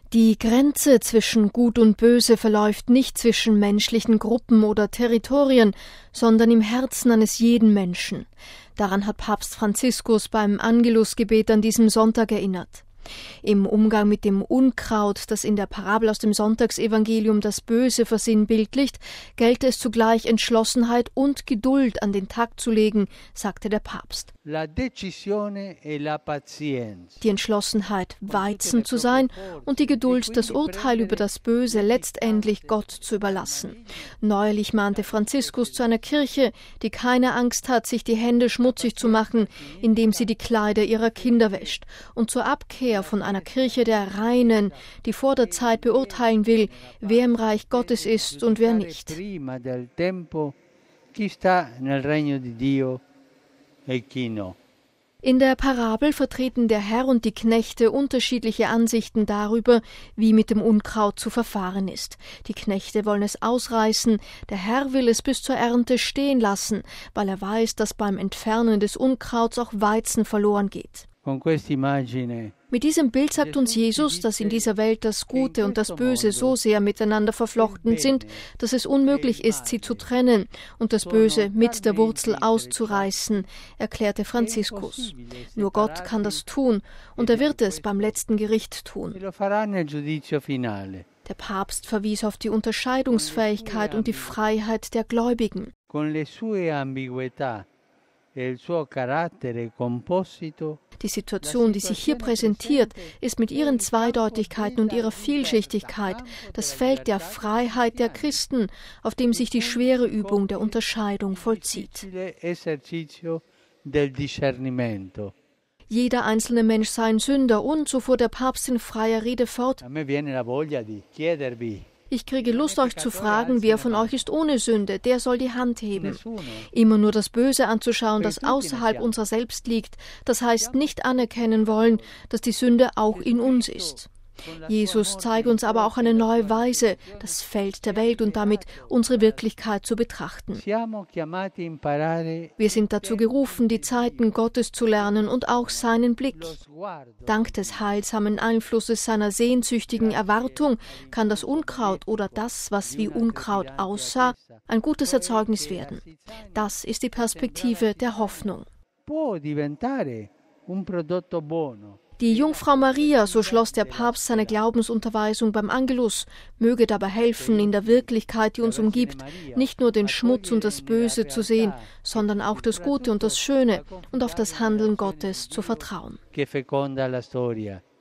Die Grenze zwischen Gut und Böse verläuft nicht zwischen menschlichen Gruppen oder Territorien, sondern im Herzen eines jeden Menschen. Daran hat Papst Franziskus beim Angelusgebet an diesem Sonntag erinnert. Im Umgang mit dem Unkraut, das in der Parabel aus dem Sonntagsevangelium das Böse versinnbildlicht, gelte es zugleich Entschlossenheit und Geduld an den Tag zu legen, sagte der Papst. Die Entschlossenheit, Weizen zu sein, und die Geduld, das Urteil über das Böse letztendlich Gott zu überlassen. Neuerlich mahnte Franziskus zu einer Kirche, die keine Angst hat, sich die Hände schmutzig zu machen, indem sie die Kleider ihrer Kinder wäscht, und zur Abkehr von einer Kirche der Reinen, die vor der Zeit beurteilen will, wer im Reich Gottes ist und wer nicht. In der Parabel vertreten der Herr und die Knechte unterschiedliche Ansichten darüber, wie mit dem Unkraut zu verfahren ist. Die Knechte wollen es ausreißen, der Herr will es bis zur Ernte stehen lassen, weil er weiß, dass beim Entfernen des Unkrauts auch Weizen verloren geht. Mit diesem Bild sagt uns Jesus, dass in dieser Welt das Gute und das Böse so sehr miteinander verflochten sind, dass es unmöglich ist, sie zu trennen und das Böse mit der Wurzel auszureißen, erklärte Franziskus. Nur Gott kann das tun, und er wird es beim letzten Gericht tun. Der Papst verwies auf die Unterscheidungsfähigkeit und die Freiheit der Gläubigen. Die Situation, die sich hier präsentiert, ist mit ihren Zweideutigkeiten und ihrer Vielschichtigkeit das Feld der Freiheit der Christen, auf dem sich die schwere Übung der Unterscheidung vollzieht. Jeder einzelne Mensch sei ein Sünder und, so fuhr der Papst in freier Rede fort, ich kriege Lust, euch zu fragen, wer von euch ist ohne Sünde, der soll die Hand heben. Immer nur das Böse anzuschauen, das außerhalb unserer selbst liegt, das heißt nicht anerkennen wollen, dass die Sünde auch in uns ist. Jesus zeigt uns aber auch eine neue Weise, das Feld der Welt und damit unsere Wirklichkeit zu betrachten. Wir sind dazu gerufen, die Zeiten Gottes zu lernen und auch seinen Blick. Dank des heilsamen Einflusses seiner sehnsüchtigen Erwartung kann das Unkraut oder das, was wie Unkraut aussah, ein gutes Erzeugnis werden. Das ist die Perspektive der Hoffnung. Die Jungfrau Maria, so schloss der Papst seine Glaubensunterweisung beim Angelus, möge dabei helfen, in der Wirklichkeit, die uns umgibt, nicht nur den Schmutz und das Böse zu sehen, sondern auch das Gute und das Schöne und auf das Handeln Gottes zu vertrauen.